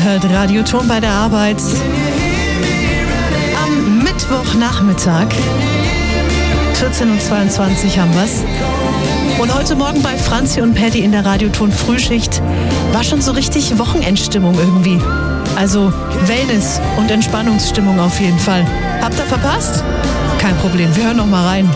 hört Radioton bei der Arbeit. Am Mittwochnachmittag, 14:22 haben wir's. Und heute Morgen bei Franzi und Paddy in der Radioton Frühschicht war schon so richtig Wochenendstimmung irgendwie. Also Wellness und Entspannungsstimmung auf jeden Fall. Habt ihr verpasst? Kein Problem, wir hören noch mal rein.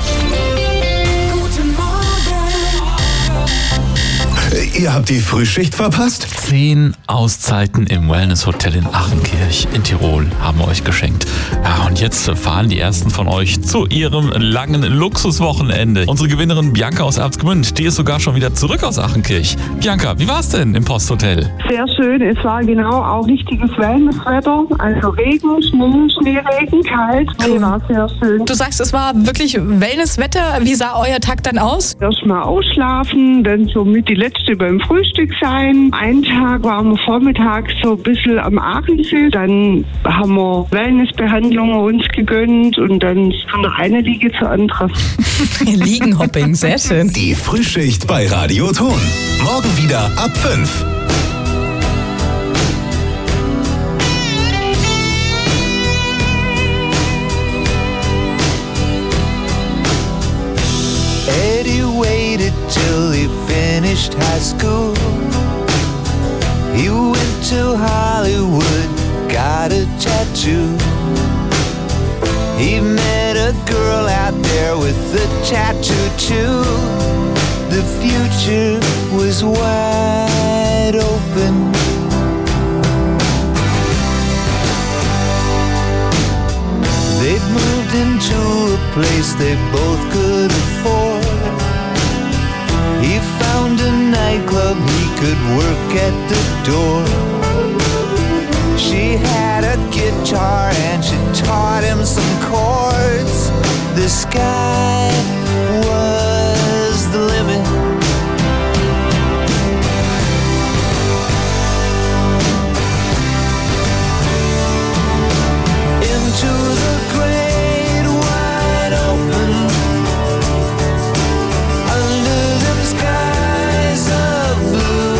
Ihr habt die Frühschicht verpasst? 10 Auszeiten im Wellness-Hotel in Achenkirch in Tirol haben wir euch geschenkt. Ja, und jetzt fahren die ersten von euch zu ihrem langen Luxuswochenende. Unsere Gewinnerin Bianca aus Erzgemünd, die ist sogar schon wieder zurück aus Achenkirch. Bianca, wie war's denn im Posthotel? Sehr schön, es war genau auch richtiges Wellnesswetter, also Regen, Schneeregen, kalt. Cool. War sehr schön. Du sagst, es war wirklich Wellnesswetter. Wie sah euer Tag dann aus? Erstmal ausschlafen, dann so mit die letzte beim Frühstück sein. Einen Tag waren wir vormittags so ein bisschen am Aachensee. Dann haben wir Wellnessbehandlungen uns gegönnt und dann von der einen Liege zur anderen. Liegenhopping, sehr schön. Die Frühschicht bei Radioton. Morgen wieder ab 5. Eddie waited till he finished high school. He went to Hollywood, got a tattoo. He met a girl out there with a tattoo too. The future was wide open. They'd moved into a place they both could afford. He found a nightclub he could work at the door. She had a guitar and she taught him some chords. The sky was the limit. Into the great wide open, under them skies of blue,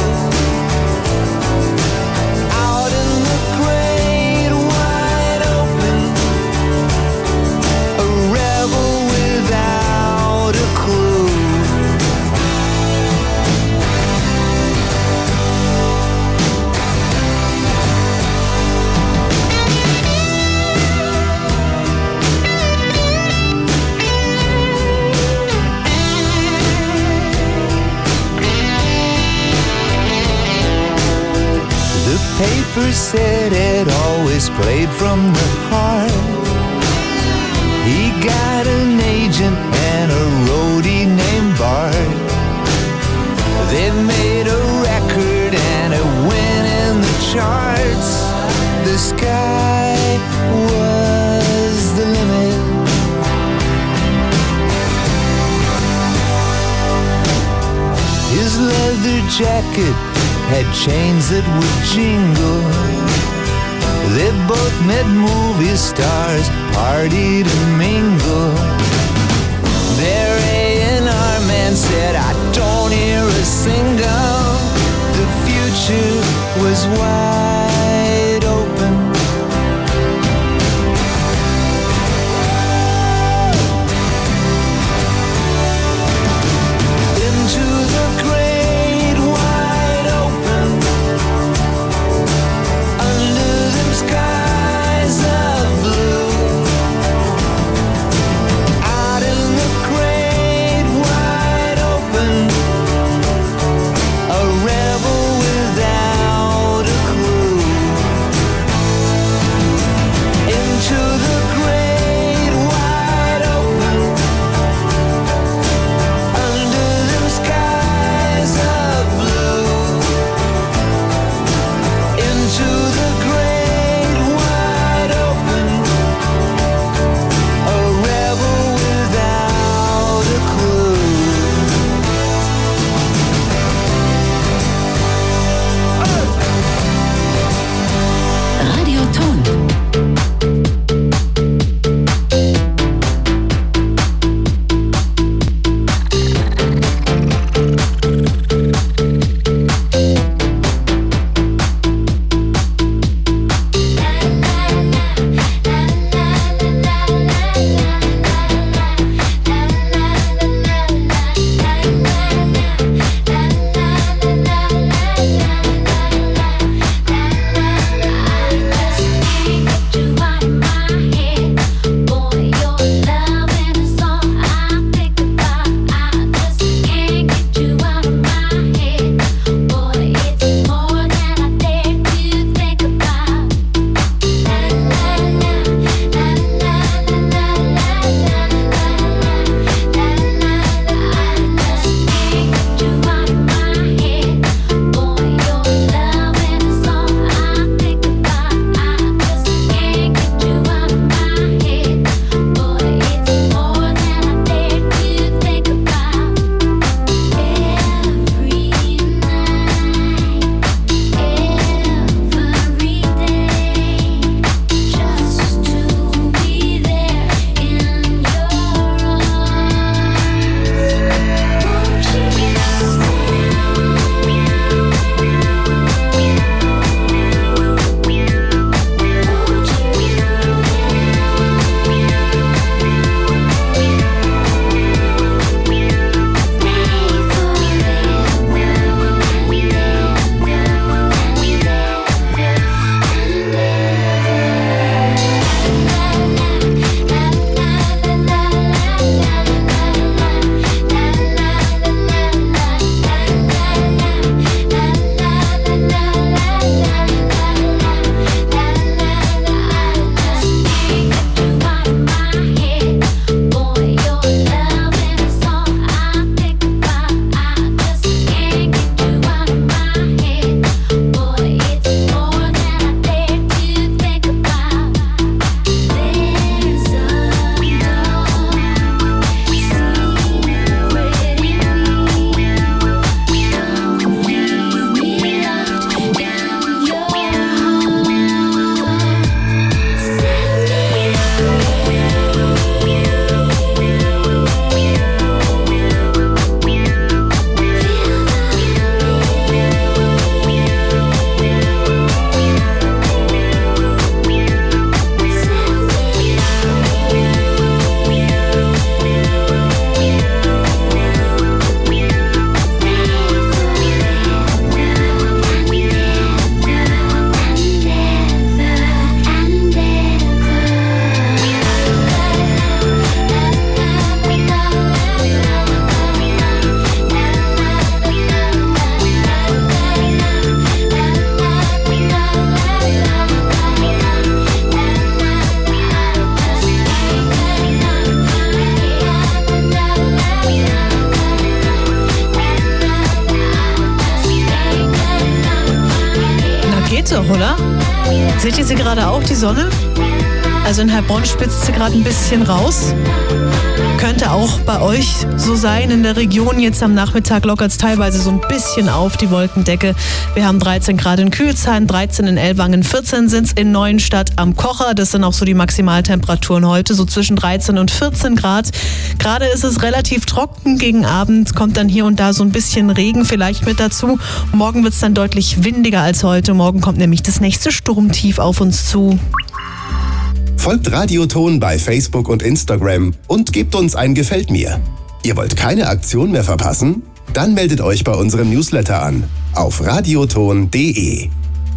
out in the great wide open, a rebel without a clue. The paper said it always played from the heart. He got an agent and a roadie named Bart. They made a record and it went in the charts. The sky was the limit. His leather jacket had chains that would jingle. They both met movie stars, partied and mingled. Their A&R man said, I don't hear a single. The future was wide open. Into the great wide open, under them skies of blue, out in the great wide open, a rebel without a clue. Geht doch, oder? Seht ihr sie gerade auch, die Sonne? Also in Heilbronn spitzt sie gerade ein bisschen raus. Könnte auch bei euch so sein. In der Region jetzt am Nachmittag lockert es teilweise so ein bisschen auf die Wolkendecke. Wir haben 13 Grad in Kühlsheim, 13 in Ellwangen, 14 sind es in Neuenstadt am Kocher. Das sind auch so die Maximaltemperaturen heute, so zwischen 13 und 14 Grad. Gerade ist es relativ trocken. Gegen Abend kommt dann hier und da so ein bisschen Regen vielleicht mit dazu. Morgen wird es dann deutlich windiger als heute. Morgen kommt nämlich das nächste Sturmtief auf uns zu. Folgt Radioton bei Facebook und Instagram und gebt uns ein Gefällt mir. Ihr wollt keine Aktion mehr verpassen? Dann meldet euch bei unserem Newsletter an auf radioton.de.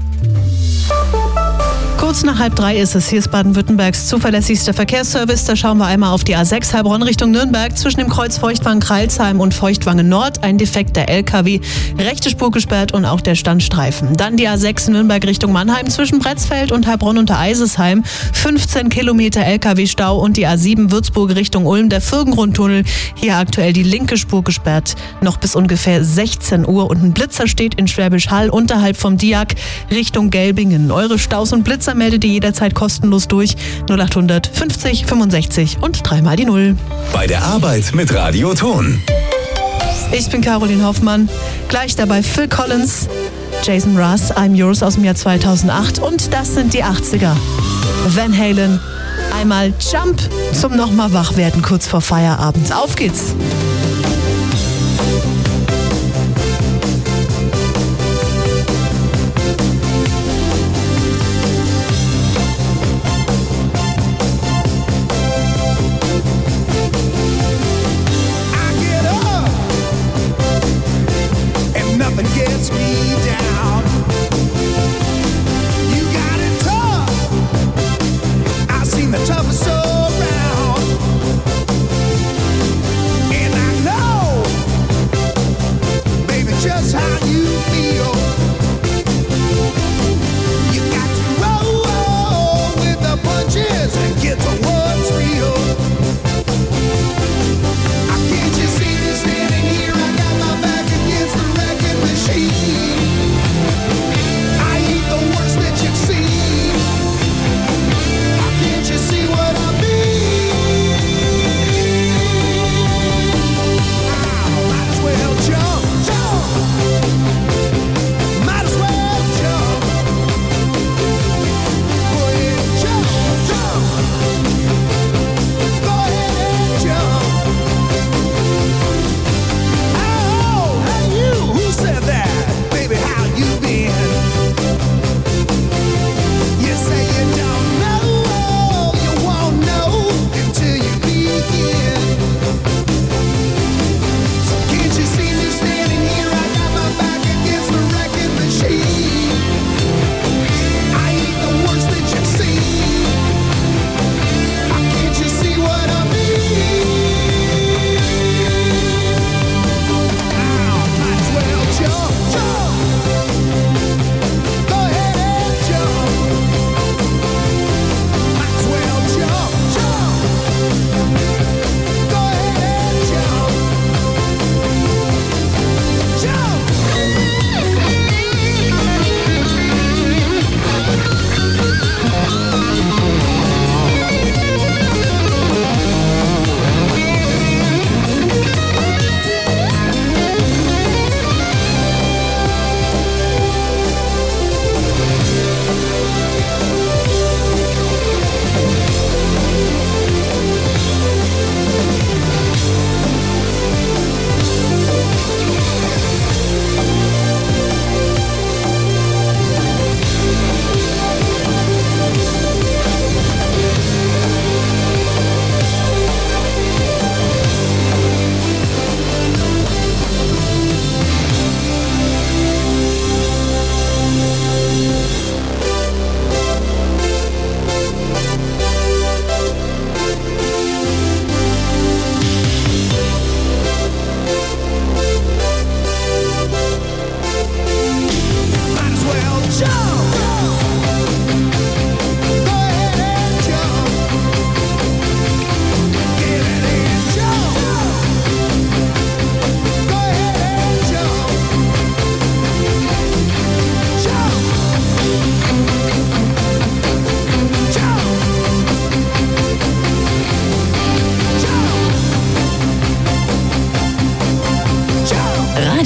Kurz nach 2:30 ist es. Hier ist Baden-Württembergs zuverlässigster Verkehrsservice. Da schauen wir einmal auf die A6 Heilbronn Richtung Nürnberg. Zwischen dem Kreuz Feuchtwangen-Kreilsheim und Feuchtwangen-Nord ein defekter LKW. Rechte Spur gesperrt und auch der Standstreifen. Dann die A6 Nürnberg Richtung Mannheim zwischen Bretzfeld und Heilbronn unter Eisesheim. 15 Kilometer LKW-Stau und die A7 Würzburg Richtung Ulm. Der Vürgenrundtunnel. Hier aktuell die linke Spur gesperrt. Noch bis ungefähr 16 Uhr. Und ein Blitzer steht in Schwäbisch Hall unterhalb vom Diak Richtung Gelbingen. Eure Staus und Blitzer meldet ihr jederzeit kostenlos durch. 0800 50 65 und 3 die 0. Bei der Arbeit mit Radioton. Ich bin Caroline Hoffmann. Gleich dabei Phil Collins, Jason Mraz, I'm Yours aus dem Jahr 2008. Und das sind die 80er. Van Halen. Einmal Jump zum nochmal Wachwerden kurz vor Feierabend. Auf geht's. The toughest around, and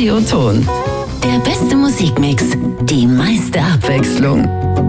Radioton. Der beste Musikmix, die meiste Abwechslung.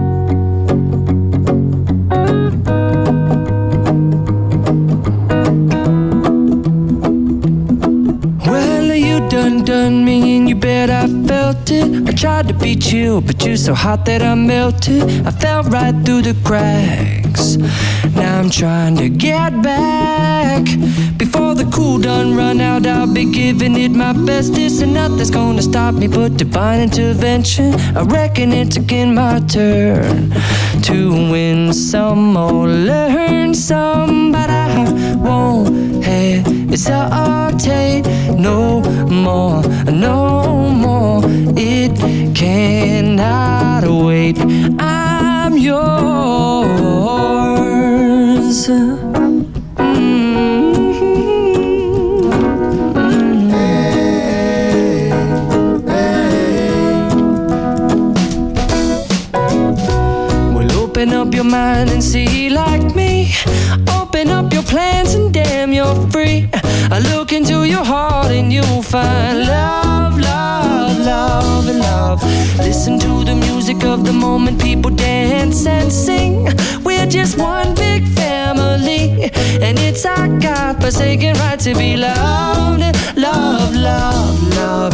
Done me and you bet I felt it. I tried to be chill, but you're so hot that I melted. I fell right through the cracks. Now I'm trying to get back. Before the cool done run out, I'll be giving it my best. This and nothing's gonna stop me but divine intervention. I reckon it's again my turn to win some or learn some, but I won't hesitate no more, no more. It cannot wait. I'm yours. Well, open up your mind and see like me. Open up your plans and damn, you're free. I look into your heart and you'll find love, love, love, and love. Listen to the music of the moment, people dance and sing. We're just one big family, and it's our God-forsaken right to be loved, love, love, love,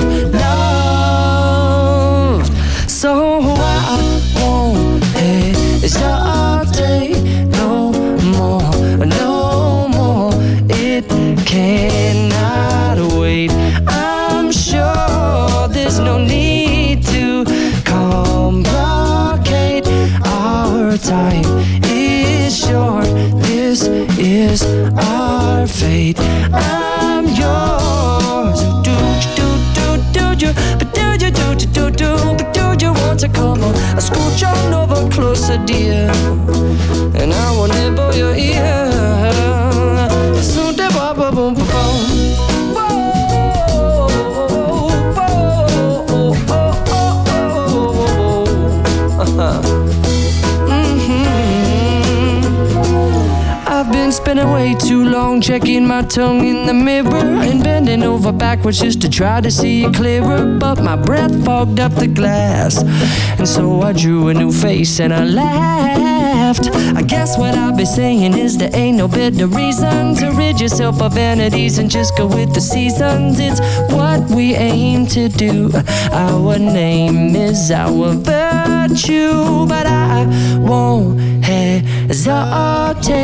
loved. So I won't hesitate no more, no more. It cannot wait. I'm sure there's no need to complicate. Our time is short. This is our fate. I'm yours. Do you? But do you want to come on? I scooch on over closer, dear, and I will nibble your ear. So boom, boom, boom, boom. I've been spending way too long checking my tongue in the mirror and bending over backwards just to try to see it clearer, but my breath fogged up the glass, and so I drew a new face and I laughed. I guess what I'll be saying is there ain't no better reason to rid yourself of vanities and just go with the seasons. It's what we aim to do. Our name is our virtue, but I won't hesitate